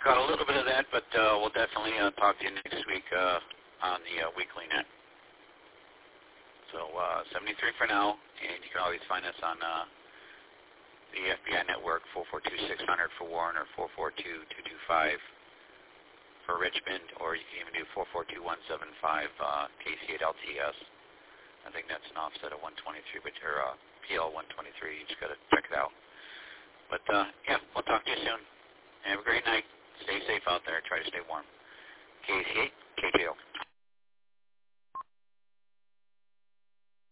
Got a little bit of that, but we'll definitely talk to you next week on the weekly net. So 73 for now, and you can always find us on the FBI network, 442-600 for Warren or 442-225 for Richmond, or you can even do 442-175 KC8LTS. I think that's an offset of 123, but your PL 123, you just got to check it out. But yeah, we'll talk to you soon. Have a great night. Stay safe out there. Try to stay warm. KC8, KJO.